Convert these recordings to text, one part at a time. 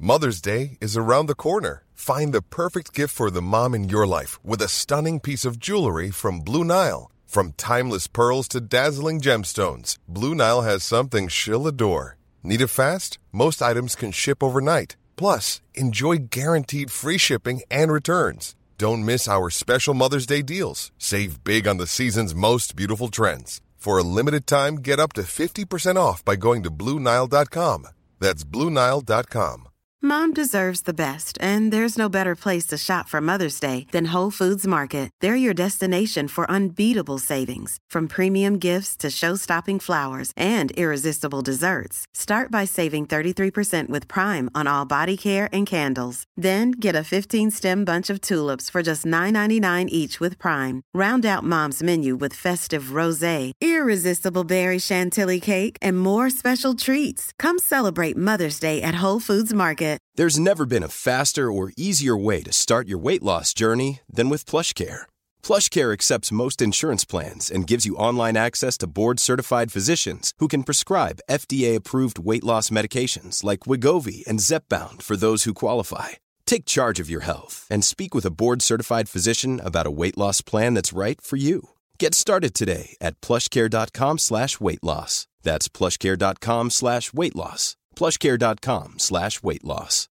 Mother's Day is around the corner. Find the perfect gift for the mom in your life with a stunning piece of jewelry from Blue Nile. From timeless pearls to dazzling gemstones, Blue Nile has something she'll adore. Need it fast? Most items can ship overnight. Plus, enjoy guaranteed free shipping and returns. Don't miss our special Mother's Day deals. Save big on the season's most beautiful trends. For a limited time, get up to 50% off by going to BlueNile.com. That's BlueNile.com. Mom deserves the best, and there's no better place to shop for Mother's Day than Whole Foods Market. They're your destination for unbeatable savings, from premium gifts to show-stopping flowers and irresistible desserts. Start by saving 33% with Prime on all body care and candles. Then get a 15-stem bunch of tulips for just $9.99 each with Prime. Round out Mom's menu with festive rosé, irresistible berry chantilly cake, and more special treats. Come celebrate Mother's Day at Whole Foods Market. There's never been a faster or easier way to start your weight loss journey than with PlushCare. PlushCare accepts most insurance plans and gives you online access to board-certified physicians who can prescribe FDA-approved weight loss medications like Wegovy and Zepbound for those who qualify. Take charge of your health and speak with a board-certified physician about a weight loss plan that's right for you. Get started today at plushcare.com/weightloss. That's plushcare.com/weightloss. plushcare.com/weightloss.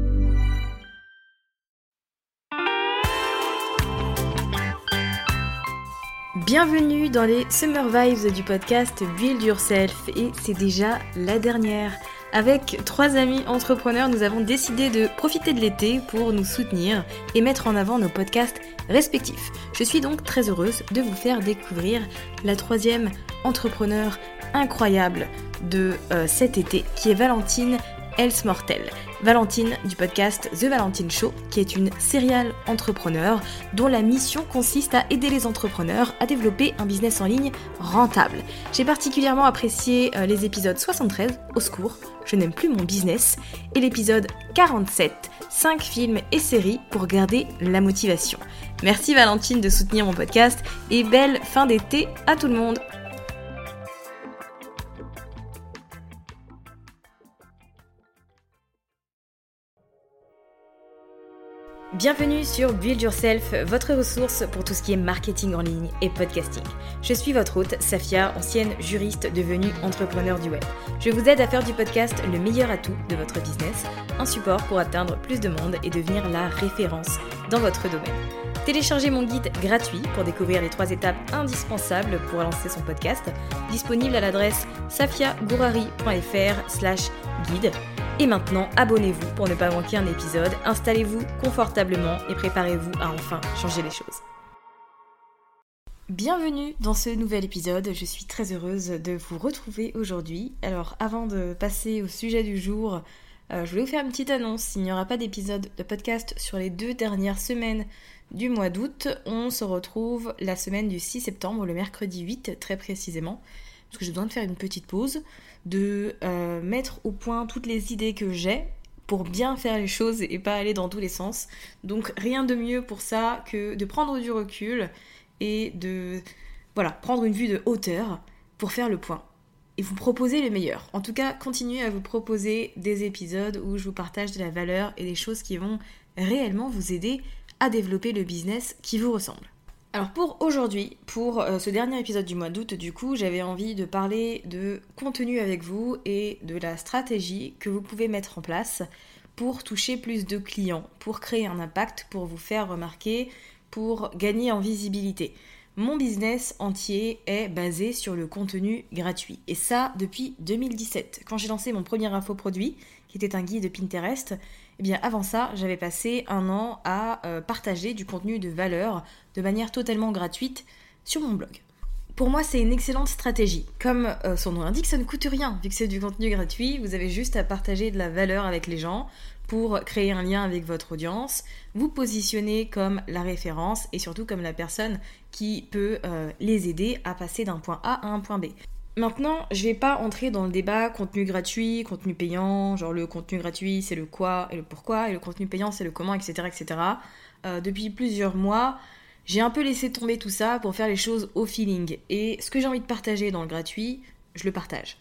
Bienvenue dans les Summer Vibes du podcast Build Yourself, et c'est déjà la dernière. Avec 3 amis entrepreneurs, nous avons décidé de profiter de l'été pour nous soutenir et mettre en avant nos podcasts respectifs. Je suis donc très heureuse de vous faire découvrir la 3e entrepreneur incroyable de cet été, qui est Valentine Elsmortel. Valentine du podcast The Valentine Show, qui est une serial entrepreneur dont la mission consiste à aider les entrepreneurs à développer un business en ligne rentable. J'ai particulièrement apprécié les épisodes 73, Au secours, je n'aime plus mon business, et l'épisode 47, 5 films et séries pour garder la motivation. Merci Valentine de soutenir mon podcast, et belle fin d'été à tout le monde. Bienvenue sur Build Yourself, votre ressource pour tout ce qui est marketing en ligne et podcasting. Je suis votre hôte, Safia, ancienne juriste devenue entrepreneur du web. Je vous aide à faire du podcast le meilleur atout de votre business, un support pour atteindre plus de monde et devenir la référence dans votre domaine. Téléchargez mon guide gratuit pour découvrir les 3 étapes indispensables pour lancer son podcast, disponible à l'adresse safiagourari.fr/guide. Et maintenant, abonnez-vous pour ne pas manquer un épisode, installez-vous confortablement et préparez-vous à enfin changer les choses. Bienvenue dans ce nouvel épisode, je suis très heureuse de vous retrouver aujourd'hui. Alors avant de passer au sujet du jour, je voulais vous faire une petite annonce. Il n'y aura pas d'épisode de podcast sur les 2 dernières semaines du mois d'août. On se retrouve la semaine du 6 septembre, le mercredi 8 très précisément, parce que j'ai besoin de faire une petite pause, de mettre au point toutes les idées que j'ai pour bien faire les choses et pas aller dans tous les sens. Donc rien de mieux pour ça que de prendre du recul et de prendre une vue de hauteur pour faire le point et vous proposer le meilleur. En tout cas, continuez à vous proposer des épisodes où je vous partage de la valeur et des choses qui vont réellement vous aider à développer le business qui vous ressemble. Alors pour aujourd'hui, pour ce dernier épisode du mois d'août, du coup, j'avais envie de parler de contenu avec vous et de la stratégie que vous pouvez mettre en place pour toucher plus de clients, pour créer un impact, pour vous faire remarquer, pour gagner en visibilité. Mon business entier est basé sur le contenu gratuit. Et ça, depuis 2017. Quand j'ai lancé mon premier infoproduit, qui était un guide Pinterest, eh bien avant ça, j'avais passé 1 an à partager du contenu de valeur de manière totalement gratuite sur mon blog. Pour moi, c'est une excellente stratégie. Comme son nom l'indique, ça ne coûte rien. Vu que c'est du contenu gratuit, vous avez juste à partager de la valeur avec les gens pour créer un lien avec votre audience, vous positionner comme la référence et surtout comme la personne qui peut les aider à passer d'un point A à un point B. Maintenant, je vais pas entrer dans le débat contenu gratuit, contenu payant, genre le contenu gratuit c'est le quoi et le pourquoi, et le contenu payant c'est le comment, etc. etc. Depuis plusieurs mois, j'ai un peu laissé tomber tout ça pour faire les choses au feeling. Et ce que j'ai envie de partager dans le gratuit, je le partage.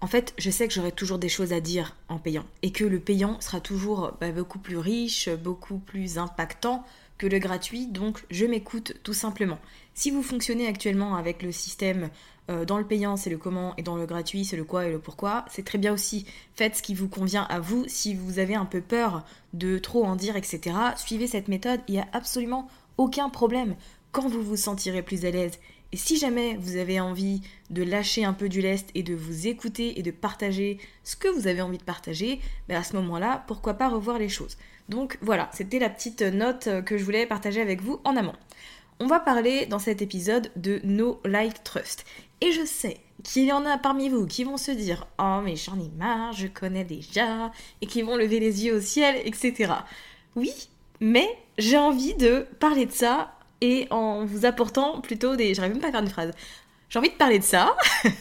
En fait, je sais que j'aurai toujours des choses à dire en payant et que le payant sera toujours beaucoup plus riche, beaucoup plus impactant que le gratuit, donc je m'écoute tout simplement. Si vous fonctionnez actuellement avec le système dans le payant c'est le comment et dans le gratuit c'est le quoi et le pourquoi, c'est très bien aussi. Faites ce qui vous convient à vous. Si vous avez un peu peur de trop en dire, etc., suivez cette méthode, il n'y a absolument aucun problème quand vous vous sentirez plus à l'aise. Et si jamais vous avez envie de lâcher un peu du lest et de vous écouter et de partager ce que vous avez envie de partager, à ce moment-là, pourquoi pas revoir les choses. Donc voilà, c'était la petite note que je voulais partager avec vous en amont. On va parler dans cet épisode de Know, Like, Trust. Et je sais qu'il y en a parmi vous qui vont se dire « Oh mais j'en ai marre, je connais déjà » et qui vont lever les yeux au ciel, etc. Oui, mais j'ai envie de parler de ça et en vous apportant plutôt des... J'arrive même pas à faire une phrase. J'ai envie de parler de ça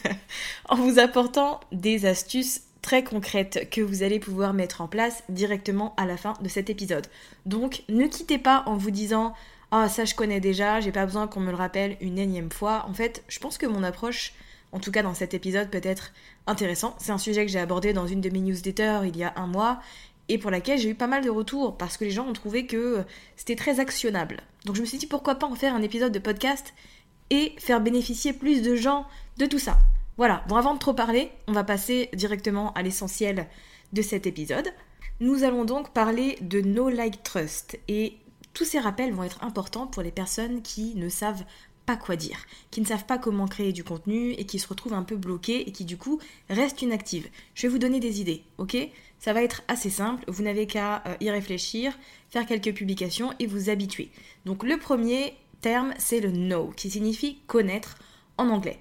en vous apportant des astuces très concrètes que vous allez pouvoir mettre en place directement à la fin de cet épisode. Donc ne quittez pas en vous disant « Ah ça je connais déjà, j'ai pas besoin qu'on me le rappelle une énième fois ». En fait, je pense que mon approche, en tout cas dans cet épisode, peut être intéressant. C'est un sujet que j'ai abordé dans une de mes newsletters il y a un mois et pour laquelle j'ai eu pas mal de retours parce que les gens ont trouvé que c'était très actionnable. Donc je me suis dit pourquoi pas en faire un épisode de podcast et faire bénéficier plus de gens de tout ça. Voilà, bon avant de trop parler, on va passer directement à l'essentiel de cet épisode. Nous allons donc parler de Know, Like, Trust et tous ces rappels vont être importants pour les personnes qui ne savent pas quoi dire, qui ne savent pas comment créer du contenu et qui se retrouvent un peu bloquées et qui du coup restent inactives. Je vais vous donner des idées, ok ? Ça va être assez simple, vous n'avez qu'à y réfléchir, faire quelques publications et vous habituer. Donc le premier terme c'est le know, qui signifie connaître en anglais.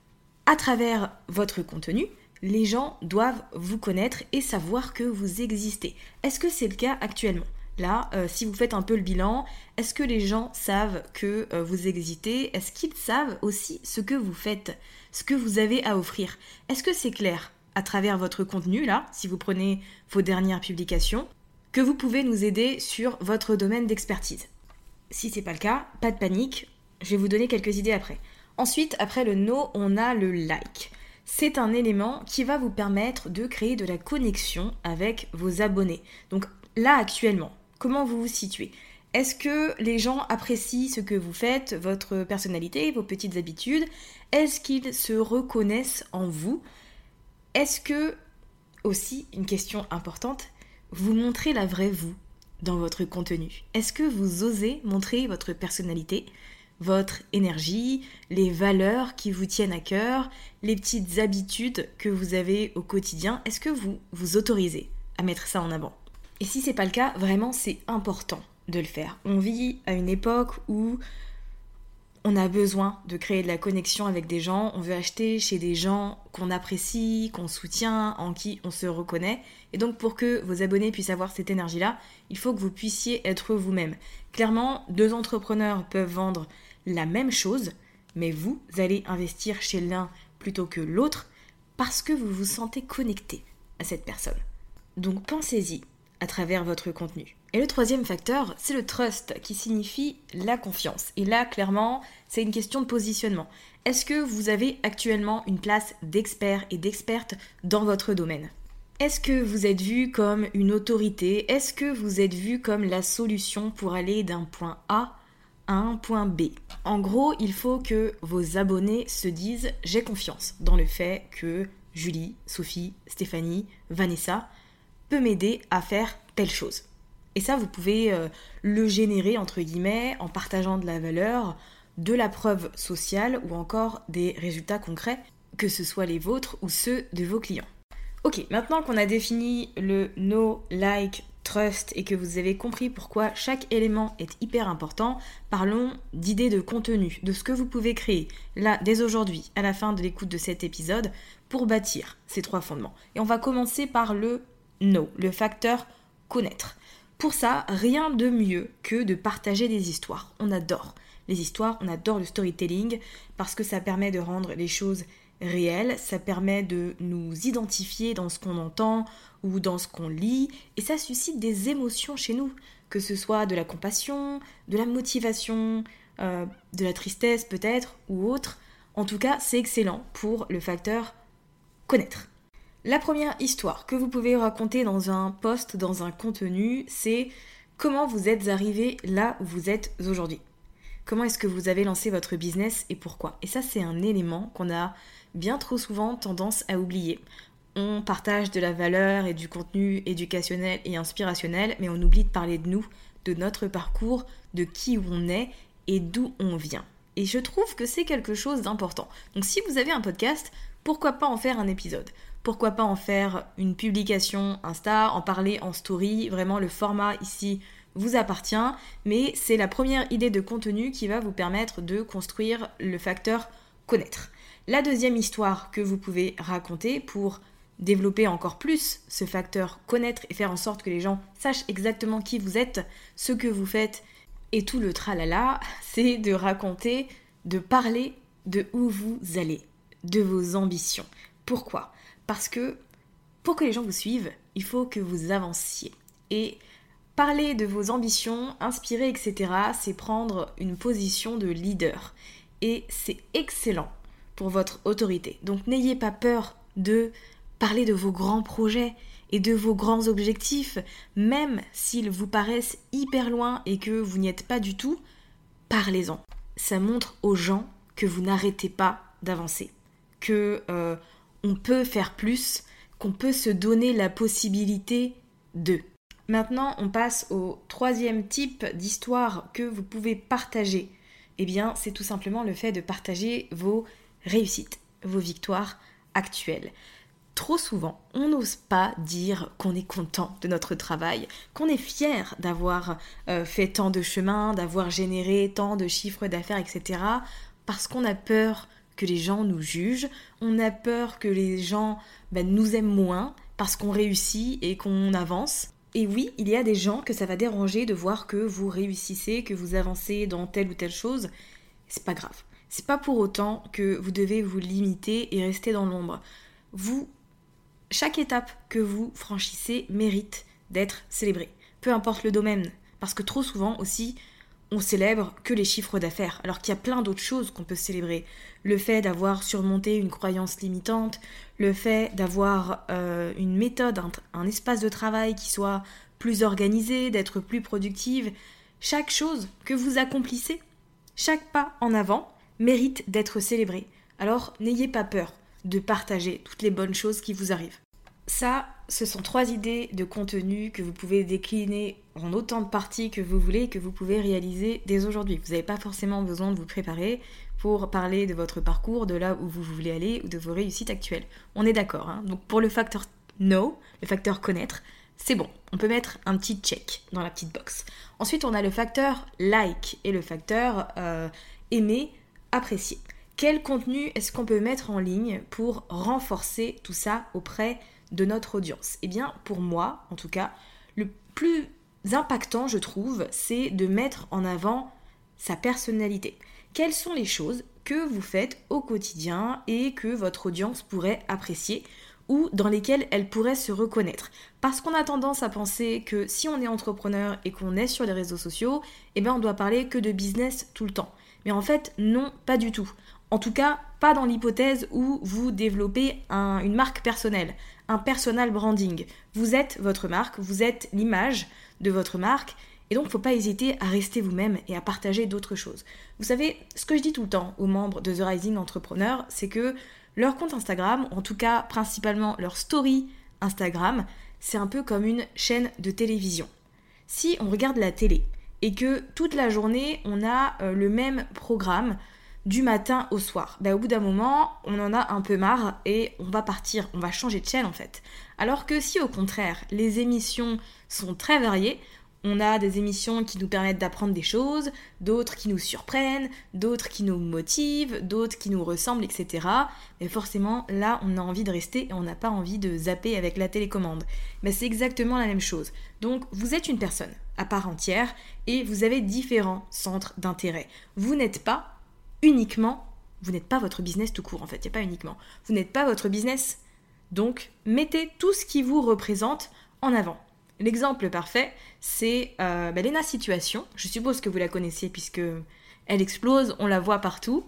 À travers votre contenu, les gens doivent vous connaître et savoir que vous existez. Est-ce que c'est le cas actuellement ? Là, si vous faites un peu le bilan, est-ce que les gens savent que vous existez ? Est-ce qu'ils savent aussi ce que vous faites, ce que vous avez à offrir ? Est-ce que c'est clair à travers votre contenu, là, si vous prenez vos dernières publications, que vous pouvez nous aider sur votre domaine d'expertise ? Si c'est pas le cas, pas de panique, je vais vous donner quelques idées après. Ensuite, après le know, on a le like. C'est un élément qui va vous permettre de créer de la connexion avec vos abonnés. Donc là, actuellement, comment vous vous situez ? Est-ce que les gens apprécient ce que vous faites, votre personnalité, vos petites habitudes ? Est-ce qu'ils se reconnaissent en vous ? Est-ce que, aussi, une question importante, vous montrez la vraie vous dans votre contenu ? Est-ce que vous osez montrer votre personnalité, votre énergie, les valeurs qui vous tiennent à cœur, les petites habitudes que vous avez au quotidien ? Est-ce que vous vous autorisez à mettre ça en avant ? Et si c'est pas le cas, vraiment c'est important de le faire. On vit à une époque où on a besoin de créer de la connexion avec des gens, on veut acheter chez des gens qu'on apprécie, qu'on soutient, en qui on se reconnaît. Et donc pour que vos abonnés puissent avoir cette énergie-là, il faut que vous puissiez être vous-même. Clairement, 2 entrepreneurs peuvent vendre la même chose, mais vous allez investir chez l'un plutôt que l'autre parce que vous vous sentez connecté à cette personne. Donc pensez-y à travers votre contenu. Et le troisième facteur, c'est le trust, qui signifie la confiance. Et là, clairement, c'est une question de positionnement. Est-ce que vous avez actuellement une place d'expert et d'experte dans votre domaine ? Est-ce que vous êtes vu comme une autorité ? Est-ce que vous êtes vu comme la solution pour aller d'un point A à un point B ? En gros, il faut que vos abonnés se disent « j'ai confiance dans le fait que Julie, Sophie, Stéphanie, Vanessa peut m'aider à faire telle chose ». Et ça, vous pouvez le générer, entre guillemets, en partageant de la valeur, de la preuve sociale ou encore des résultats concrets, que ce soit les vôtres ou ceux de vos clients. Ok, maintenant qu'on a défini le know, like, trust et que vous avez compris pourquoi chaque élément est hyper important, parlons d'idées de contenu, de ce que vous pouvez créer, là, dès aujourd'hui, à la fin de l'écoute de cet épisode, pour bâtir ces 3 fondements. Et on va commencer par le know, le facteur connaître. Pour ça, rien de mieux que de partager des histoires. On adore les histoires, on adore le storytelling parce que ça permet de rendre les choses réelles, ça permet de nous identifier dans ce qu'on entend ou dans ce qu'on lit et ça suscite des émotions chez nous, que ce soit de la compassion, de la motivation, de la tristesse peut-être ou autre. En tout cas, c'est excellent pour le facteur connaître. La première histoire que vous pouvez raconter dans un post, dans un contenu, c'est comment vous êtes arrivé là où vous êtes aujourd'hui. Comment est-ce que vous avez lancé votre business et pourquoi ? Et ça, c'est un élément qu'on a bien trop souvent tendance à oublier. On partage de la valeur et du contenu éducationnel et inspirationnel, mais on oublie de parler de nous, de notre parcours, de qui on est et d'où on vient. Et je trouve que c'est quelque chose d'important. Donc si vous avez un podcast, pourquoi pas en faire un épisode ? Pourquoi pas en faire une publication Insta, en parler en story ? Vraiment, le format ici vous appartient, mais c'est la première idée de contenu qui va vous permettre de construire le facteur connaître. La deuxième histoire que vous pouvez raconter pour développer encore plus ce facteur connaître et faire en sorte que les gens sachent exactement qui vous êtes, ce que vous faites et tout le tralala, c'est de raconter, de parler de où vous allez, de vos ambitions. Pourquoi ? Parce que pour que les gens vous suivent, il faut que vous avanciez. Et parler de vos ambitions, inspirer, etc., c'est prendre une position de leader. Et c'est excellent pour votre autorité. Donc n'ayez pas peur de parler de vos grands projets et de vos grands objectifs, même s'ils vous paraissent hyper loin et que vous n'y êtes pas du tout, parlez-en. Ça montre aux gens que vous n'arrêtez pas d'avancer, que on peut faire plus, qu'on peut se donner la possibilité de. Maintenant, on passe au troisième type d'histoire que vous pouvez partager. Eh bien, c'est tout simplement le fait de partager vos réussites, vos victoires actuelles. Trop souvent, on n'ose pas dire qu'on est content de notre travail, qu'on est fier d'avoir fait tant de chemin, d'avoir généré tant de chiffres d'affaires, etc. Parce qu'on a peur que les gens nous jugent, on a peur que les gens nous aiment moins parce qu'on réussit et qu'on avance. Et oui, il y a des gens que ça va déranger de voir que vous réussissez, que vous avancez dans telle ou telle chose. C'est pas grave. C'est pas pour autant que vous devez vous limiter et rester dans l'ombre. Chaque étape que vous franchissez mérite d'être célébrée. Peu importe le domaine. Parce que trop souvent aussi, on célèbre que les chiffres d'affaires, alors qu'il y a plein d'autres choses qu'on peut célébrer. Le fait d'avoir surmonté une croyance limitante, le fait d'avoir une méthode, un espace de travail qui soit plus organisé, d'être plus productive. Chaque chose que vous accomplissez, chaque pas en avant, mérite d'être célébré. Alors n'ayez pas peur de partager toutes les bonnes choses qui vous arrivent. Ça, ce sont 3 idées de contenu que vous pouvez décliner en autant de parties que vous voulez et que vous pouvez réaliser dès aujourd'hui. Vous n'avez pas forcément besoin de vous préparer pour parler de votre parcours, de là où vous voulez aller ou de vos réussites actuelles. On est d'accord, hein ? Donc pour le facteur know, le facteur connaître, c'est bon. On peut mettre un petit check dans la petite box. Ensuite, on a le facteur like et le facteur aimer, apprécier. Quel contenu est-ce qu'on peut mettre en ligne pour renforcer tout ça auprès de notre audience ? Eh bien, pour moi, en tout cas, le plus impactant, je trouve, c'est de mettre en avant sa personnalité. Quelles sont les choses que vous faites au quotidien et que votre audience pourrait apprécier ou dans lesquelles elle pourrait se reconnaître ? Parce qu'on a tendance à penser que si on est entrepreneur et qu'on est sur les réseaux sociaux, eh bien on doit parler que de business tout le temps. Mais en fait, non, pas du tout. En tout cas, pas dans l'hypothèse où vous développez une marque personnelle, un personal branding. Vous êtes votre marque, vous êtes l'image de votre marque, et donc il ne faut pas hésiter à rester vous-même et à partager d'autres choses. Vous savez, ce que je dis tout le temps aux membres de The Rising Entrepreneur, c'est que leur compte Instagram, en tout cas principalement leur story Instagram, c'est un peu comme une chaîne de télévision. Si on regarde la télé et que toute la journée on a le même programme, du matin au soir, au bout d'un moment, on en a un peu marre et on va partir, on va changer de chaîne en fait. Alors que si au contraire, les émissions sont très variées, on a des émissions qui nous permettent d'apprendre des choses, d'autres qui nous surprennent, d'autres qui nous motivent, d'autres qui nous ressemblent, etc. Et forcément, là, on a envie de rester et on n'a pas envie de zapper avec la télécommande. C'est exactement la même chose. Donc, vous êtes une personne à part entière et vous avez différents centres d'intérêt. Vous n'êtes pas votre business tout court en fait, il n'y a pas uniquement. Vous n'êtes pas votre business, donc mettez tout ce qui vous représente en avant. L'exemple parfait, c'est Léna Situation. Je suppose que vous la connaissez puisque elle explose, on la voit partout.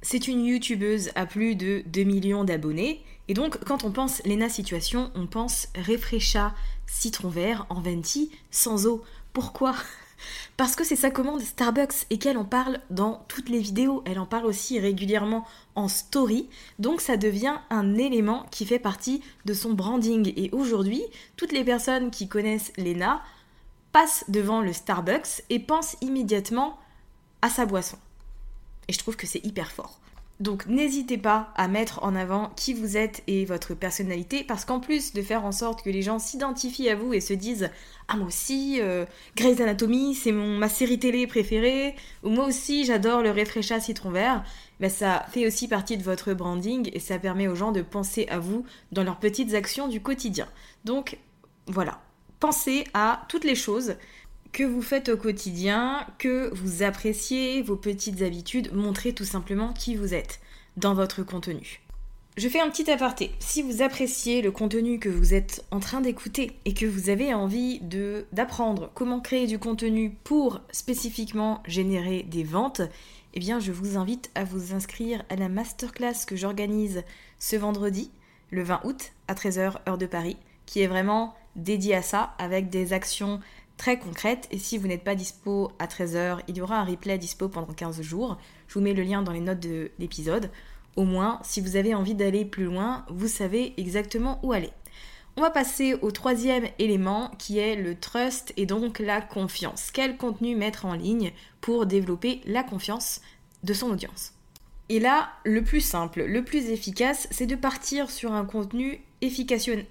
C'est une youtubeuse à plus de 2 millions d'abonnés. Et donc, quand on pense Léna Situation, on pense Refresha citron vert en venti sans eau. Pourquoi ? Parce que c'est sa commande Starbucks et qu'elle en parle dans toutes les vidéos. Elle en parle aussi régulièrement en story. Donc ça devient un élément qui fait partie de son branding. Et aujourd'hui, toutes les personnes qui connaissent Léna passent devant le Starbucks et pensent immédiatement à sa boisson. Et je trouve que c'est hyper fort. Donc n'hésitez pas à mettre en avant qui vous êtes et votre personnalité, parce qu'en plus de faire en sorte que les gens s'identifient à vous et se disent « Ah moi aussi, Grey's Anatomy, c'est ma série télé préférée » ou « Moi aussi, j'adore le Refresha citron vert », ben, ça fait aussi partie de votre branding et ça permet aux gens de penser à vous dans leurs petites actions du quotidien. Donc voilà, pensez à toutes les choses que vous faites au quotidien, que vous appréciez, vos petites habitudes, montrez tout simplement qui vous êtes dans votre contenu. Je fais un petit aparté. Si vous appréciez le contenu que vous êtes en train d'écouter et que vous avez envie d'apprendre comment créer du contenu pour spécifiquement générer des ventes, eh bien je vous invite à vous inscrire à la masterclass que j'organise ce vendredi, le 20 août, à 13h, heure de Paris, qui est vraiment dédiée à ça, avec des actions très concrète. Et si vous n'êtes pas dispo à 13h, il y aura un replay dispo pendant 15 jours. Je vous mets le lien dans les notes de l'épisode. Au moins, si vous avez envie d'aller plus loin, vous savez exactement où aller. On va passer au troisième élément qui est le trust et donc la confiance. Quel contenu mettre en ligne pour développer la confiance de son audience ? Et là, le plus simple, le plus efficace, c'est de partir sur un contenu efficationnel.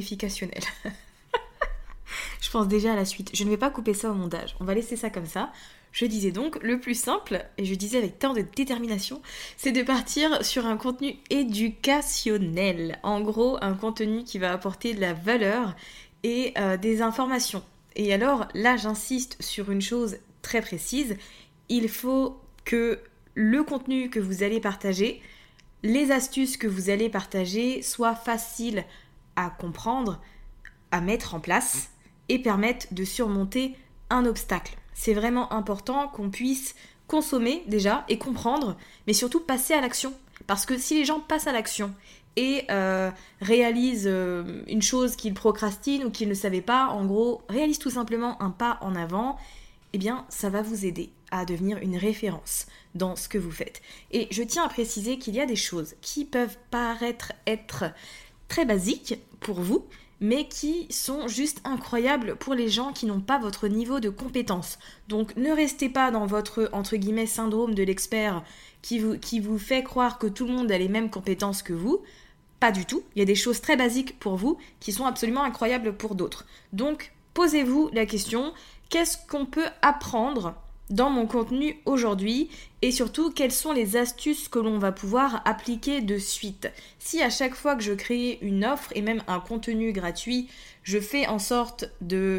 Je pense déjà à la suite. Je ne vais pas couper ça au montage. On va laisser ça comme ça. Je disais donc, le plus simple, et je disais avec tant de détermination, c'est de partir sur un contenu éducationnel. En gros, un contenu qui va apporter de la valeur et des informations. Et alors, là, j'insiste sur une chose très précise. Il faut que le contenu que vous allez partager, les astuces que vous allez partager soient faciles à comprendre, à mettre en place et permettent de surmonter un obstacle. C'est vraiment important qu'on puisse consommer déjà et comprendre, mais surtout passer à l'action. Parce que si les gens passent à l'action et réalisent une chose qu'ils procrastinent ou qu'ils ne savaient pas, en gros, réalisent tout simplement un pas en avant, eh bien, ça va vous aider à devenir une référence dans ce que vous faites. Et je tiens à préciser qu'il y a des choses qui peuvent paraître être très basiques pour vous, mais qui sont juste incroyables pour les gens qui n'ont pas votre niveau de compétence. Donc ne restez pas dans votre, entre guillemets, syndrome de l'expert qui vous fait croire que tout le monde a les mêmes compétences que vous. Pas du tout. Il y a des choses très basiques pour vous qui sont absolument incroyables pour d'autres. Donc posez-vous la question, qu'est-ce qu'on peut apprendre dans mon contenu aujourd'hui et surtout quelles sont les astuces que l'on va pouvoir appliquer de suite. Si à chaque fois que je crée une offre et même un contenu gratuit, je fais en sorte de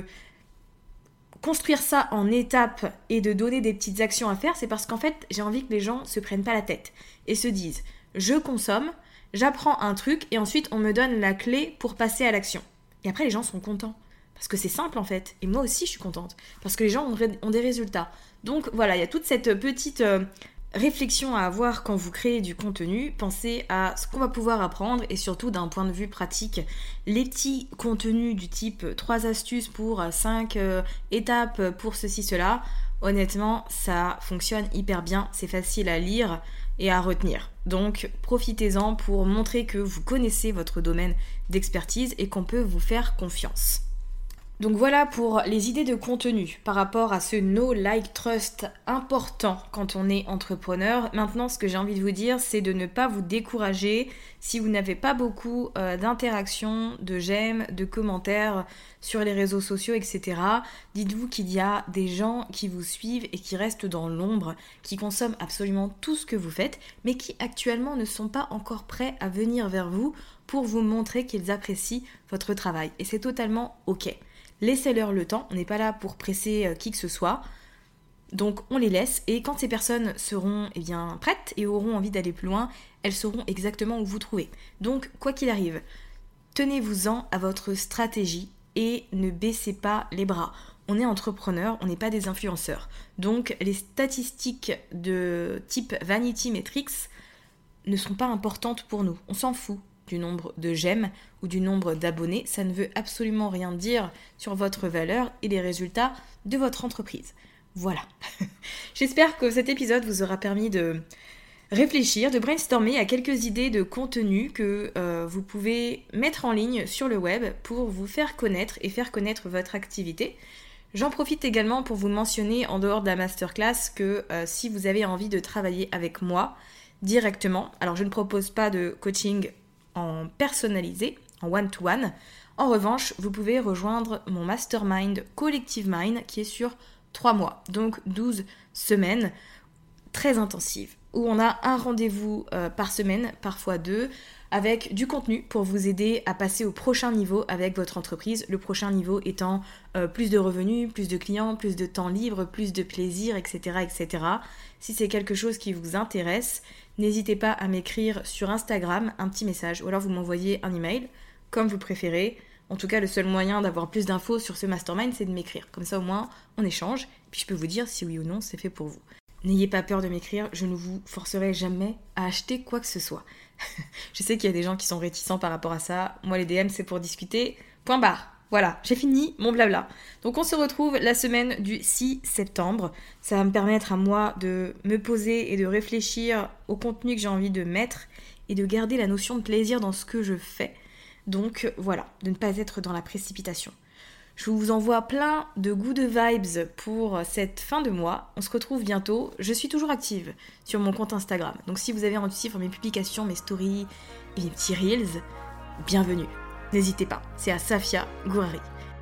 construire ça en étapes et de donner des petites actions à faire, c'est parce qu'en fait j'ai envie que les gens se prennent pas la tête et se disent je consomme, j'apprends un truc et ensuite on me donne la clé pour passer à l'action. Et après les gens sont contents. Parce que c'est simple en fait, et moi aussi je suis contente, parce que les gens ont des résultats. Donc voilà, il y a toute cette petite réflexion à avoir quand vous créez du contenu. Pensez à ce qu'on va pouvoir apprendre, et surtout d'un point de vue pratique, les petits contenus du type 3 astuces pour 5 étapes pour ceci, cela, honnêtement ça fonctionne hyper bien, c'est facile à lire et à retenir. Donc profitez-en pour montrer que vous connaissez votre domaine d'expertise et qu'on peut vous faire confiance. Donc voilà pour les idées de contenu par rapport à ce know, like, trust important quand on est entrepreneur. Maintenant, ce que j'ai envie de vous dire, c'est de ne pas vous décourager si vous n'avez pas beaucoup d'interactions, de j'aime, de commentaires sur les réseaux sociaux, etc. Dites-vous qu'il y a des gens qui vous suivent et qui restent dans l'ombre, qui consomment absolument tout ce que vous faites, mais qui actuellement ne sont pas encore prêts à venir vers vous pour vous montrer qu'ils apprécient votre travail. Et c'est totalement ok. Laissez-leur le temps, on n'est pas là pour presser qui que ce soit, donc on les laisse et quand ces personnes seront prêtes et auront envie d'aller plus loin, elles sauront exactement où vous trouver. Donc quoi qu'il arrive, tenez-vous-en à votre stratégie et ne baissez pas les bras. On est entrepreneur, on n'est pas des influenceurs. Donc les statistiques de type Vanity Metrics ne sont pas importantes pour nous. On s'en fout du nombre de j'aime ou du nombre d'abonnés. Ça ne veut absolument rien dire sur votre valeur et les résultats de votre entreprise. Voilà. J'espère que cet épisode vous aura permis de réfléchir, de brainstormer à quelques idées de contenu que vous pouvez mettre en ligne sur le web pour vous faire connaître et faire connaître votre activité. J'en profite également pour vous mentionner en dehors de la masterclass que si vous avez envie de travailler avec moi directement, alors je ne propose pas de coaching en personnalisé, en one-to-one. En revanche, vous pouvez rejoindre mon mastermind Collective Mind qui est sur 3 mois, donc 12 semaines très intensives, où on a un rendez-vous par semaine, parfois 2, avec du contenu pour vous aider à passer au prochain niveau avec votre entreprise. Le prochain niveau étant plus de revenus, plus de clients, plus de temps libre, plus de plaisir, etc. etc. Si c'est quelque chose qui vous intéresse, n'hésitez pas à m'écrire sur Instagram un petit message ou alors vous m'envoyez un email, comme vous préférez. En tout cas, le seul moyen d'avoir plus d'infos sur ce mastermind, c'est de m'écrire. Comme ça, au moins, on échange, puis je peux vous dire si oui ou non c'est fait pour vous. N'ayez pas peur de m'écrire, je ne vous forcerai jamais à acheter quoi que ce soit. Je sais qu'il y a des gens qui sont réticents par rapport à ça. Moi, les DM, c'est pour discuter. Point barre. Voilà, j'ai fini mon blabla. Donc on se retrouve la semaine du 6 septembre. Ça va me permettre à moi de me poser et de réfléchir au contenu que j'ai envie de mettre et de garder la notion de plaisir dans ce que je fais. Donc voilà, de ne pas être dans la précipitation. Je vous envoie plein de good vibes pour cette fin de mois. On se retrouve bientôt. Je suis toujours active sur mon compte Instagram. Donc si vous avez envie de suivre mes publications, mes stories et mes petits reels, bienvenue. N'hésitez pas, c'est à Safia Gourari.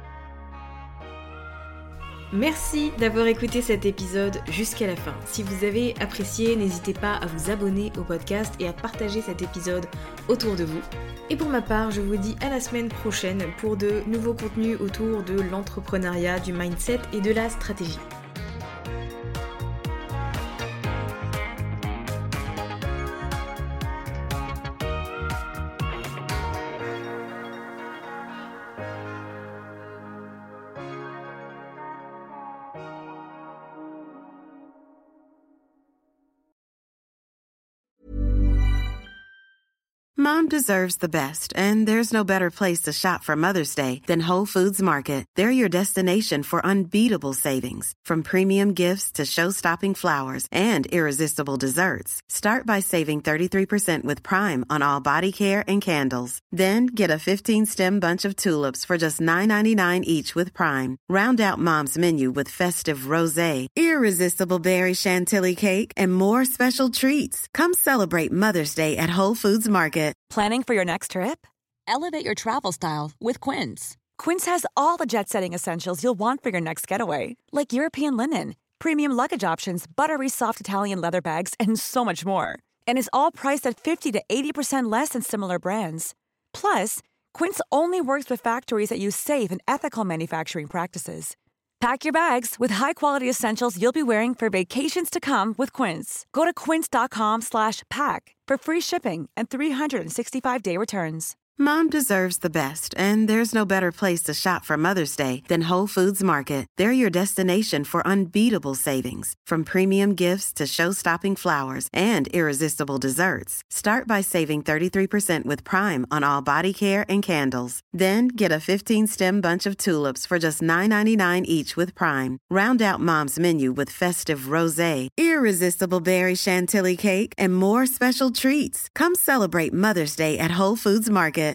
Merci d'avoir écouté cet épisode jusqu'à la fin. Si vous avez apprécié, n'hésitez pas à vous abonner au podcast et à partager cet épisode autour de vous. Et pour ma part, je vous dis à la semaine prochaine pour de nouveaux contenus autour de l'entrepreneuriat, du mindset et de la stratégie. Mom deserves the best, and there's no better place to shop for Mother's Day than Whole Foods Market. They're your destination for unbeatable savings, from premium gifts to show-stopping flowers and irresistible desserts. Start by saving 33% with Prime on all body care and candles. Then get a 15-stem bunch of tulips for just $9.99 each with Prime. Round out Mom's menu with festive rosé, irresistible berry chantilly cake, and more special treats. Come celebrate Mother's Day at Whole Foods Market. Planning for your next trip? Elevate your travel style with Quince. Quince has all the jet-setting essentials you'll want for your next getaway, like European linen, premium luggage options, buttery soft Italian leather bags, and so much more. And is all priced at 50 to 80% less than similar brands. Plus, Quince only works with factories that use safe and ethical manufacturing practices. Pack your bags with high-quality essentials you'll be wearing for vacations to come with Quince. Go to quince.com/pack for free shipping and 365-day returns. Mom deserves the best, and there's no better place to shop for Mother's Day than Whole Foods Market. They're your destination for unbeatable savings, from premium gifts to show-stopping flowers and irresistible desserts. Start by saving 33% with Prime on all body care and candles. Then get a 15-stem bunch of tulips for just $9.99 each with Prime. Round out Mom's menu with festive rosé, irresistible berry chantilly cake, and more special treats. Come celebrate Mother's Day at Whole Foods Market.